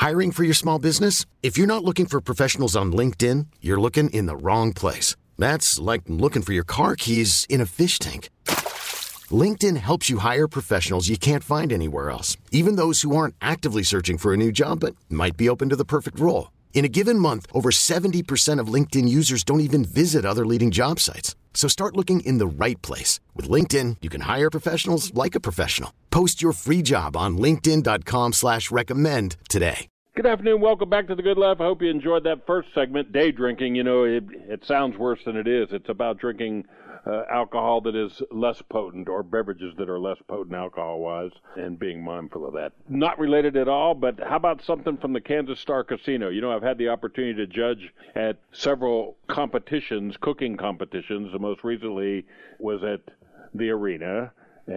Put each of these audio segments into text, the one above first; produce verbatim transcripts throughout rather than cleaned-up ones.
Hiring for your small business? If you're not looking for professionals on LinkedIn, you're looking in the wrong place. That's like looking for your car keys in a fish tank. LinkedIn helps you hire professionals you can't find anywhere else, even those who aren't actively searching for a new job but might be open to the perfect role. In a given month, over seventy percent of LinkedIn users don't even visit other leading job sites. So start looking in the right place. With LinkedIn, you can hire professionals like a professional. Post your free job on linkedin.com slash recommend today. Good afternoon. Welcome back to The Good Life. I hope you enjoyed that first segment, day drinking. You know, it, it sounds worse than it is. It's about drinking uh, alcohol that is less potent, or beverages that are less potent alcohol-wise, and being mindful of that. Not related at all, but how about something from the Kansas Star Casino? You know, I've had the opportunity to judge at several competitions, cooking competitions. The most recently was at the Arena,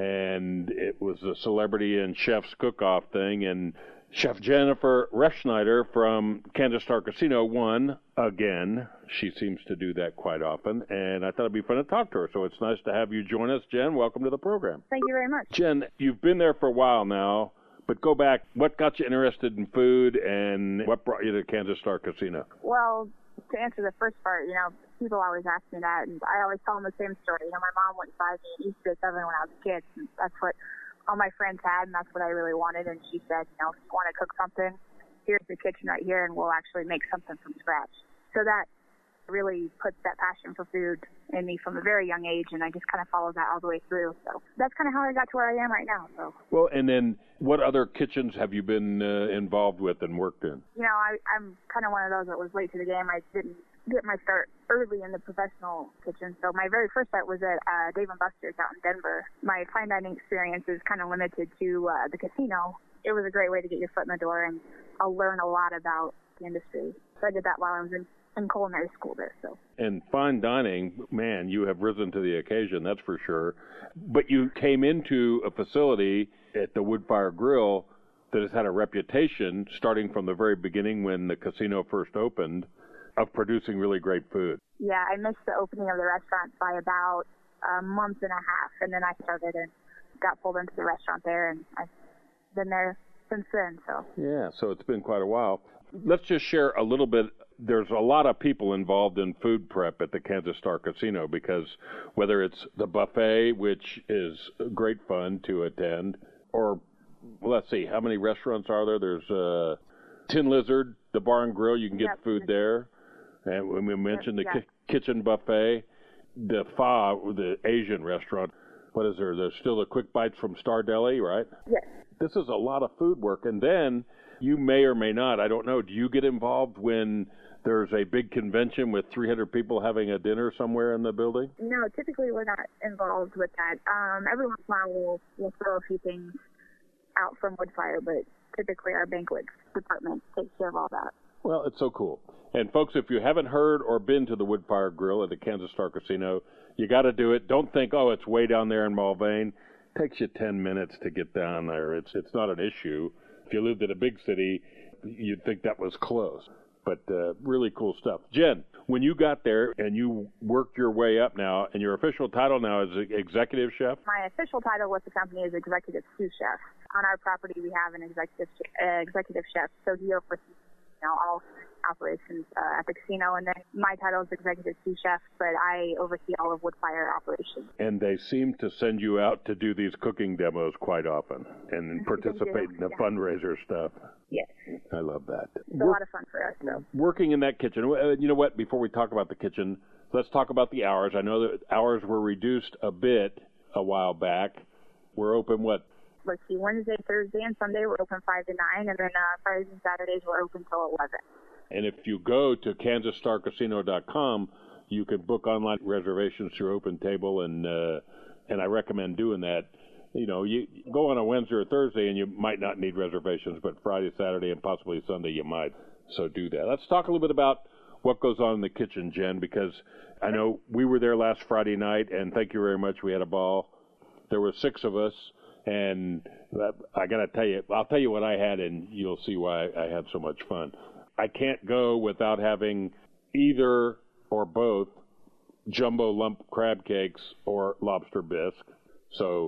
and it was a celebrity and chef's cook-off thing, and Chef Jennifer Refschneider from Kansas Star Casino won again. She seems to do that quite often, and I thought it'd be fun to talk to her. So it's nice to have you join us. Jen, welcome to the program. Thank you very much. Jen, you've been there for a while now, but go back. What got you interested in food, and what brought you to Kansas Star Casino? Well, to answer the first part, you know, people always ask me that, and I always tell them the same story. You know, my mom wouldn't buy me an Easter oven when I was a kid, and that's what all my friends had, and that's what I really wanted. And she said, you know, if you want to cook something, here's the kitchen right here, and we'll actually make something from scratch. So that really puts that passion for food in me from a very young age, and I just kind of followed that all the way through. So that's kind of how I got to where I am right now. So. Well, and then what other kitchens have you been uh, involved with and worked in? You know, I, I'm kind of one of those that was late to the game. I didn't get my start early in the professional kitchen. So my very first start was at uh, Dave and Buster's out in Denver. My fine dining experience is kind of limited to uh, the casino. It was a great way to get your foot in the door, and I'll learn a lot about the industry. So I did that while I was in, in culinary school there. So. And fine dining, man, you have risen to the occasion, that's for sure. But you came into a facility at the Woodfire Grill that has had a reputation starting from the very beginning when the casino first opened of producing really great food. Yeah, I missed the opening of the restaurant by about a month and a half, and then I started and got pulled into the restaurant there, and I've been there since then. So yeah, so it's been quite a while. Let's just share a little bit. There's a lot of people involved in food prep at the Kansas Star Casino, because whether it's the buffet, which is great fun to attend, or let's see, how many restaurants are there? There's uh, Tin Lizard, the bar and grill. You can get yep. food there. And when we mentioned the yeah. ki- kitchen buffet, the Fa, the Asian restaurant, what is there? There's still the Quick Bites from Star Deli, right? Yes. This is a lot of food work. And then you may or may not, I don't know, do you get involved when there's a big convention with three hundred people having a dinner somewhere in the building? No, typically we're not involved with that. Um, every once in a while we'll, we'll throw a few things out from Woodfire, but typically our banquet department takes care of all that. Well, it's so cool. And folks, if you haven't heard or been to the Woodfire Grill at the Kansas Star Casino, you got to do it. Don't think, oh, it's way down there in Mulvane. It takes you ten minutes to get down there. It's it's not an issue. If you lived in a big city, you'd think that was close. But uh, really cool stuff. Jen, when you got there and you worked your way up now, and your official title now is executive chef? My official title with the company is executive sous chef. On our property, we have an executive uh, executive chef, so he oversees you know, all operations uh, at the casino, and then my title is executive sous chef, but I oversee all of Woodfire operations. And they seem to send you out to do these cooking demos quite often and participate in the yeah. fundraiser stuff. Yes. I love that. It's Work, a lot of fun for us, though. Working in that kitchen, you know what, before we talk about the kitchen, let's talk about the hours. I know that hours were reduced a bit a while back. We're open, what, let's see, Wednesday, Thursday, and Sunday we're open five to nine, and then uh, Fridays and Saturdays we're open till eleven. And if you go to kansas star casino dot com, you can book online reservations through Open Table, and uh, and I recommend doing that. You know, you go on a Wednesday or Thursday, and you might not need reservations, but Friday, Saturday, and possibly Sunday you might. So do that. Let's talk a little bit about what goes on in the kitchen, Jen, because I know we were there last Friday night, and thank you very much. We had a ball. There were six of us. And I got to tell you, I'll tell you what I had, and you'll see why I had so much fun. I can't go without having either or both jumbo lump crab cakes or lobster bisque. So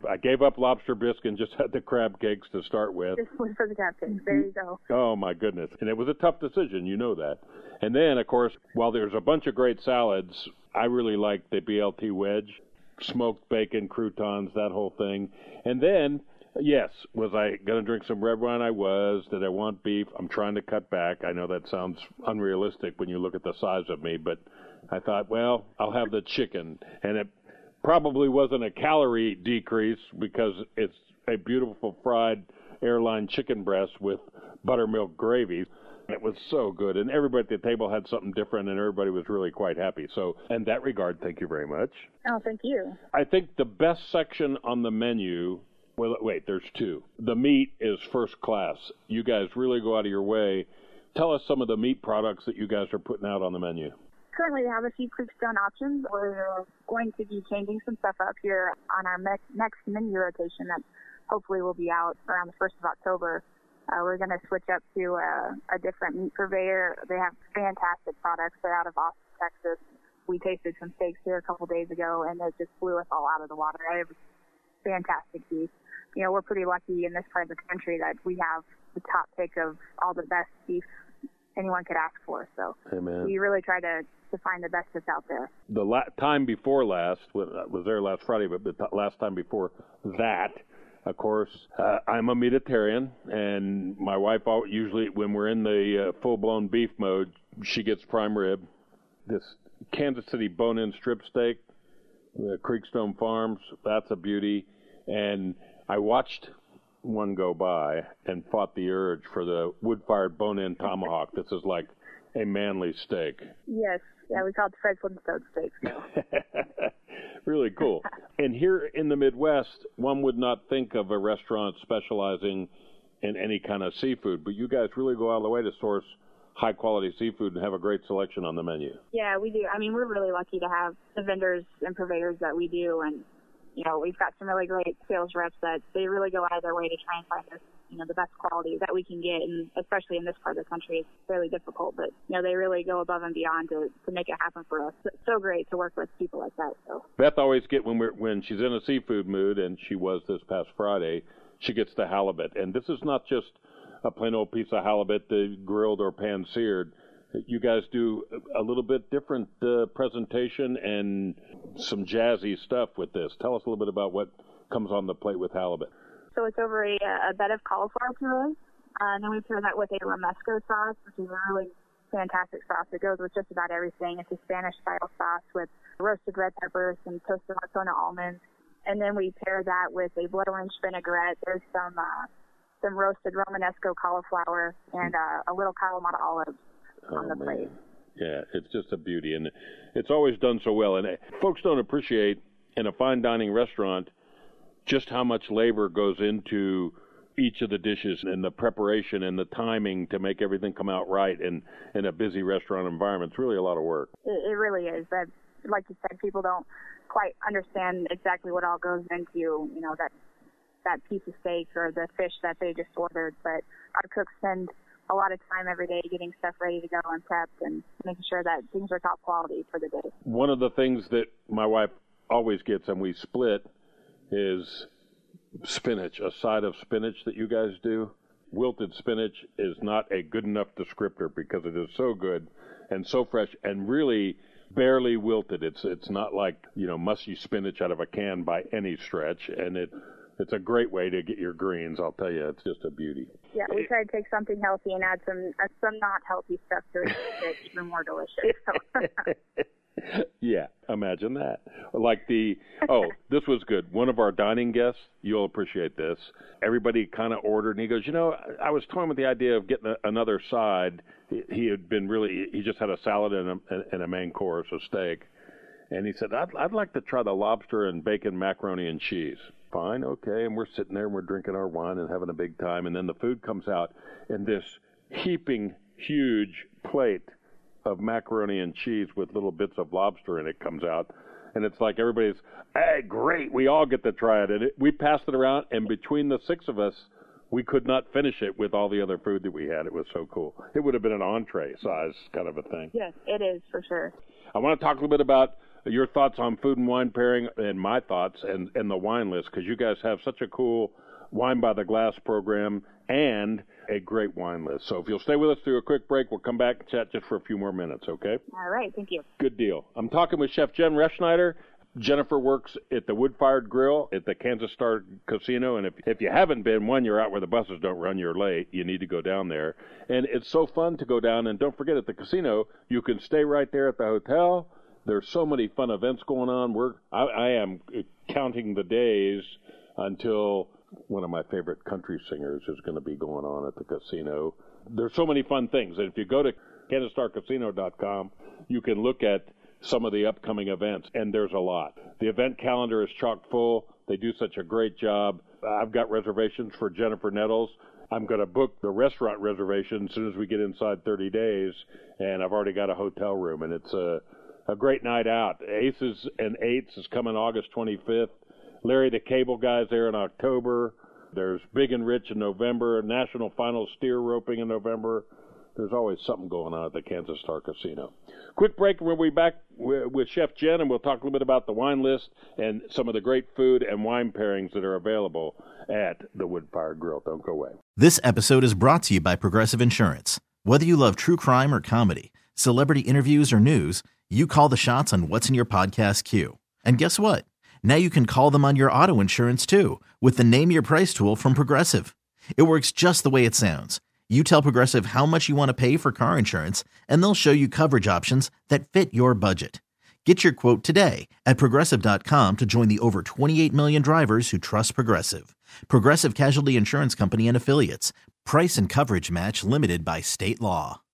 I gave up lobster bisque and just had the crab cakes to start with. Just went for the crab cakes. There you go. Oh, my goodness. And it was a tough decision, you know that. And then, of course, while there's a bunch of great salads, I really like the B L T wedge, smoked bacon, croutons, that whole thing. And then, yes, was I going to drink some red wine? I was. Did I want beef? I'm trying to cut back. I know that sounds unrealistic when you look at the size of me, but I thought, well, I'll have the chicken. And it probably wasn't a calorie decrease because it's a beautiful fried airline chicken breast with buttermilk gravy. It was so good, and everybody at the table had something different, and everybody was really quite happy. So, in that regard, thank you very much. Oh, thank you. I think the best section on the menu, well, wait, there's two. The meat is first class. You guys really go out of your way. Tell us some of the meat products that you guys are putting out on the menu. Currently, we have a few Creekstone options. We're going to be changing some stuff up here on our me- next menu rotation that hopefully will be out around the first of October. Uh, we're going to switch up to a, a different meat purveyor. They have fantastic products. They're out of Austin, Texas. We tasted some steaks here a couple days ago, and it just blew us all out of the water. They have fantastic beef. You know, we're pretty lucky in this part of the country that we have the top pick of all the best beef anyone could ask for. So hey, man. we really try to, to find the best that's out there. The la- time before last, was there last Friday, but the t- last time before that, of course, uh, I'm a meatitarian, and my wife usually, when we're in the uh, full-blown beef mode, she gets prime rib. This Kansas City bone-in strip steak, uh, Creekstone Farms, that's a beauty. And I watched one go by and fought the urge for the wood-fired bone-in tomahawk. This is like a manly steak. Yes. Yeah, we call it Fred Flintstone steak. So. Really cool. And here in the Midwest, one would not think of a restaurant specializing in any kind of seafood, but you guys really go out of the way to source high-quality seafood and have a great selection on the menu. Yeah, we do. I mean, we're really lucky to have the vendors and purveyors that we do, and, you know, we've got some really great sales reps that they really go out of their way to try and find us, you know, the best quality that we can get, and especially in this part of the country, it's fairly difficult, but, you know, they really go above and beyond to, to make it happen for us. It's so great to work with people like that. So Beth always get when we're when she's in a seafood mood, and she was this past Friday, she gets the halibut, and this is not just a plain old piece of halibut, the grilled or pan-seared. You guys do a little bit different uh, presentation and some jazzy stuff with this. Tell us a little bit about what comes on the plate with halibut. So it's over a, a bed of cauliflower puree, uh, and then we pair that with a romesco sauce, which is a really fantastic sauce. It goes with just about everything. It's a Spanish-style sauce with roasted red peppers and toasted Montana almonds, and then we pair that with a blood orange vinaigrette. There's some uh, some roasted Romanesco cauliflower and uh, a little Kalamata olives on the oh, plate. Yeah, it's just a beauty, and it's always done so well. And folks don't appreciate in a fine dining restaurant just how much labor goes into each of the dishes and the preparation and the timing to make everything come out right in, in a busy restaurant environment. It's really a lot of work. It, it really is. But like you said, people don't quite understand exactly what all goes into, you know, that that piece of steak or the fish that they just ordered. But our cooks spend a lot of time every day getting stuff ready to go and prepped and making sure that things are top quality for the day. One of the things that my wife always gets, and we split, is spinach, a side of spinach that you guys do. Wilted spinach is not a good enough descriptor because it is so good and so fresh and really barely wilted. It's it's not like, you know, mushy spinach out of a can by any stretch, and it it's a great way to get your greens. I'll tell you, it's just a beauty. Yeah, we try to take something healthy and add some uh, some not healthy stuff to it to make it even more delicious. So. Yeah, imagine that. Like the, oh, this was good. One of our dining guests, you'll appreciate this. Everybody kind of ordered, and he goes, you know, I was toying with the idea of getting a, another side. He, he had been really, he just had a salad and a, and a main course, a steak. And he said, I'd, I'd like to try the lobster and bacon macaroni and cheese. Fine, okay. And we're sitting there and we're drinking our wine and having a big time. And then the food comes out in this heaping, huge plate of macaroni and cheese with little bits of lobster in it comes out. And it's like everybody's, hey, great, we all get to try it. And it, we passed it around, and between the six of us, we could not finish it with all the other food that we had. It was so cool. It would have been an entree size kind of a thing. Yes, it is, for sure. I want to talk a little bit about your thoughts on food and wine pairing and my thoughts and, and the wine list, because you guys have such a cool Wine by the Glass program and a great wine list. So if you'll stay with us through a quick break, we'll come back and chat just for a few more minutes, okay? All right, thank you. Good deal. I'm talking with Chef Jen Reschneider. Jennifer works at the Wood-Fired Grill at the Kansas Star Casino, and if if you haven't been, one, you're out where the buses don't run, you're late. You need to go down there. And it's so fun to go down, and don't forget, at the casino, you can stay right there at the hotel. There's so many fun events going on. We're I, I am counting the days until one of my favorite country singers is going to be going on at the casino. There's so many fun things. And if you go to kansas star casino dot com, you can look at some of the upcoming events, and there's a lot. The event calendar is chock full. They do such a great job. I've got reservations for Jennifer Nettles. I'm going to book the restaurant reservation as soon as we get inside thirty days, and I've already got a hotel room, and it's a, a great night out. Aces and Eights is coming August twenty-fifth. Larry the Cable Guy's there in October. There's Big and Rich in November. National Final Steer Roping in November. There's always something going on at the Kansas Star Casino. Quick break, and we'll be back with Chef Jen, and we'll talk a little bit about the wine list and some of the great food and wine pairings that are available at the Wood-Fired Grill. Don't go away. This episode is brought to you by Progressive Insurance. Whether you love true crime or comedy, celebrity interviews or news, you call the shots on what's in your podcast queue. And guess what? Now you can call them on your auto insurance too with the Name Your Price tool from Progressive. It works just the way it sounds. You tell Progressive how much you want to pay for car insurance, and they'll show you coverage options that fit your budget. Get your quote today at progressive dot com to join the over twenty-eight million drivers who trust Progressive. Progressive Casualty Insurance Company and Affiliates. Price and coverage match limited by state law.